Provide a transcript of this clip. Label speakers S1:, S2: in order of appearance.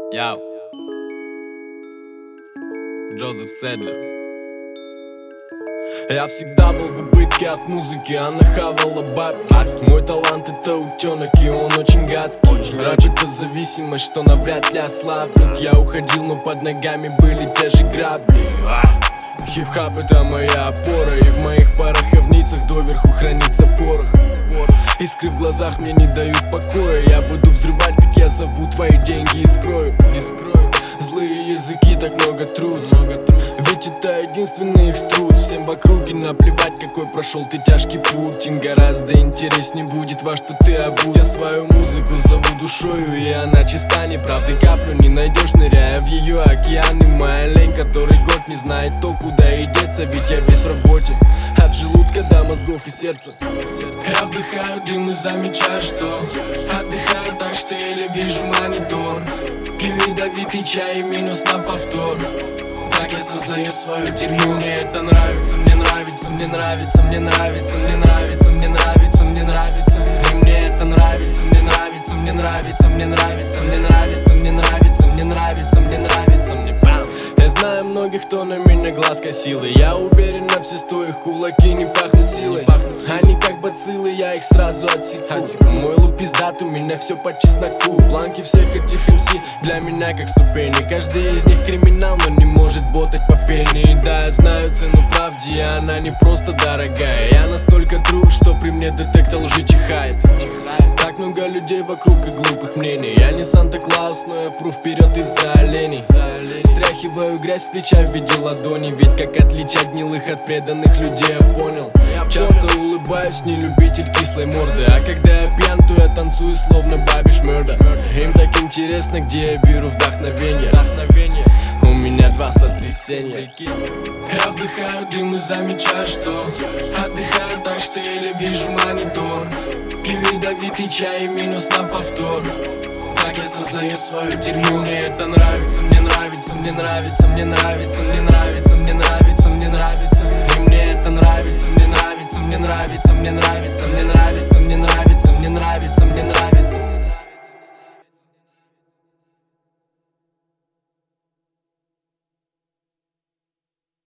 S1: Яу. Джозеф Седлер. Я всегда был в убытке от музыки, она хавала бабки. Мой талант это утенок, и он очень гадкий. Рэп это зависимость, что навряд ли ослабнет. Я уходил, но под ногами были те же грабли. Хип-хап это моя опора, и в моих парах и в ницах доверху хранится порох. Искры в глазах мне не дают покоя. Я буду взрывать, ведь я зову твои деньги и скрою. Злые языки, так много труд. Ведь это единственный их труд. Всем в округе наплевать, какой прошел ты тяжкий путь. Им гораздо интереснее будет, во что ты обут. Я свою музыку зову душою, и она чиста. Неправды каплю не найдешь, ныряя в ее океаны. Моя лень, который год не знает то, куда и деться. Ведь я весь в работе, от желудка до мозгов и сердца. Я вдыхаю дым и замечаю, что отдыхаю так, что еле вижу монитор. Пью ядовитый чай и минус на повтор. Так я создаю свою дерьму. Мне это нравится, мне нравится, мне нравится, мне нравится, мне нравится, мне нравится, мне нравится. И мне это нравится, мне нравится, мне нравится, мне нравится, мне нравится, мне нравится, мне нравится, мне нравится, мне бам. Я знаю многих, кто на меня глаз косил, и я уверен на все сто, их кулаки не пахнут силой. Они как бациллы, я их сразу отсеку. Мой лук пиздат, у меня все по чесноку. Планки всех этих МС для меня как ступени. Каждый из них криминал, но не может ботать по фене. И да, я знаю цену правде, и она не просто дорогая. Я настолько тру, что при мне детектор лжи чихает. Так много людей вокруг и глупых мнений. Я не Санта-Клаус, но я пру вперед из-за оленей. Стряхиваю грязь с плеча в виде ладони. Ведь как отличать гнилых от преданных людей, я понял. Часто улыбаюсь, не любитель кислой морды. А когда я пьян, то я танцую словно бабиш мёрда. Им так интересно, где я беру вдохновение. У меня два сотрясения. Я вдыхаю дым и замечаю, что отдыхаю так, что еле вижу монитор. Пью ядовитый чай и минус на повтор. Так я создаю свою дерьму. Мне это нравится, мне нравится, мне нравится, мне нравится, мне нравится, мне нравится, мне нравится. И мне это нравится, мне нравится, мне нравится, мне нравится, мне нравится.